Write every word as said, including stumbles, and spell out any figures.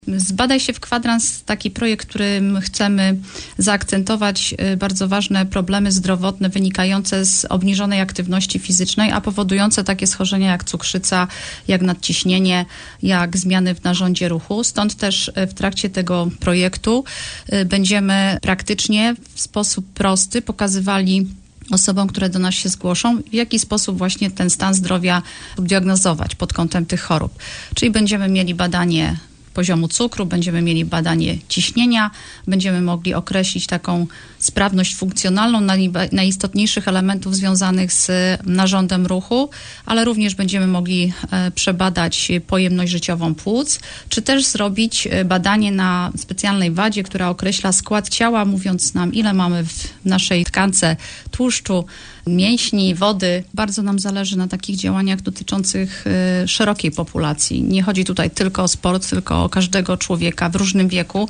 Zbadaj się w kwadrans, taki projekt, którym chcemy zaakcentować bardzo ważne problemy zdrowotne wynikające z obniżonej aktywności fizycznej, a powodujące takie schorzenia jak cukrzyca, jak nadciśnienie, jak zmiany w narządzie ruchu. Stąd też w trakcie tego projektu będziemy praktycznie w sposób prosty pokazywali osobom, które do nas się zgłoszą, w jaki sposób właśnie ten stan zdrowia diagnozować pod kątem tych chorób. Czyli będziemy mieli badanie poziomu cukru, będziemy mieli badanie ciśnienia, będziemy mogli określić taką sprawność funkcjonalną najistotniejszych elementów związanych z narządem ruchu, ale również będziemy mogli przebadać pojemność życiową płuc, czy też zrobić badanie na specjalnej wadzie, która określa skład ciała, mówiąc nam, ile mamy w naszej tkance tłuszczu, mięśni, wody. Bardzo nam zależy na takich działaniach dotyczących y, szerokiej populacji. Nie chodzi tutaj tylko o sport, tylko o każdego człowieka w różnym wieku.